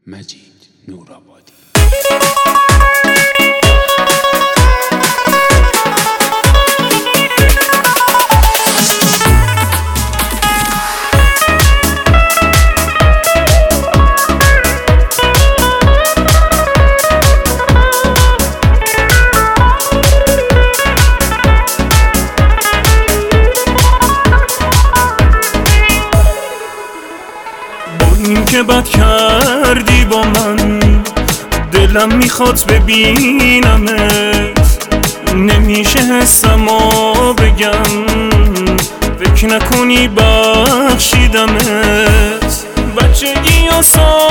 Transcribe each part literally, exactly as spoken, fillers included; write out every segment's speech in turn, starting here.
مجید نورآبادی. این که بد کردی با من، دلم میخواد ببینمت، نمیشه حسمو بگم، فکر نکنی بخشیدمت. بچگی و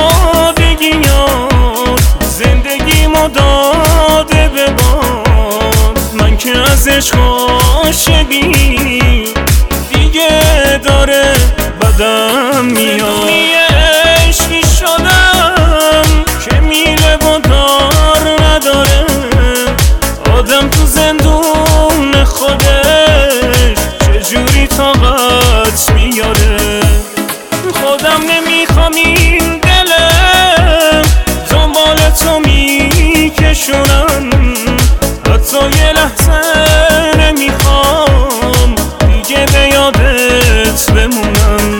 سادگیات زندگیمو داده به باد، من که از عشق عاشقی دیگه داره بدم میاد. عشقی شدم که میله و دار نداره، آدم تو زندون خودش چجوری طاقت میاره. خودم نمیخوام این دلم دنبال تو میکشونم، حتی یه لحظه نمیخوام دیگه به یادت بمونم.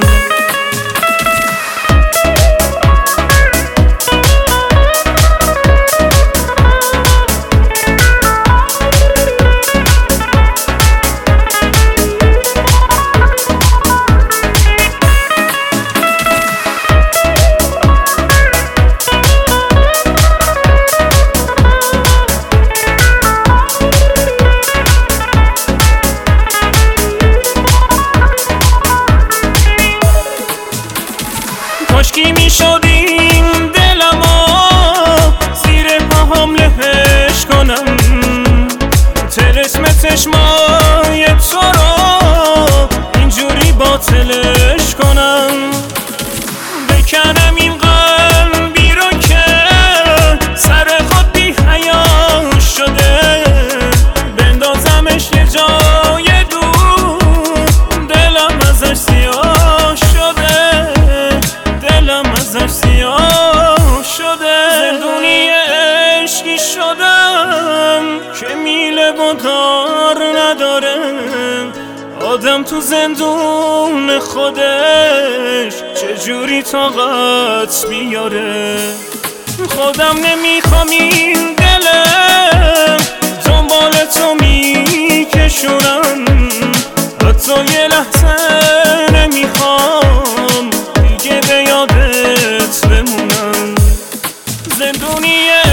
کاشکی میشد این دلمو زیر پاهام لهش کنم، طلسم چشمای تو رو اینجوری باطلش کنم، بکنم این قلبی رو که سر خود بی حیا شده، بندازمش یه جای دور، دلم ازش سیاه شده، دلم ازش سیاه شده. زندونی عشقی شدم که میله و دار نداره، آدم تو زندون خودش چجوری طاقت بیاره. خودم نمیخوام این دلم دنبال تو میکشونم، حتی یه لحظه نمیخوام دیگه به یادت بمونم. زندونی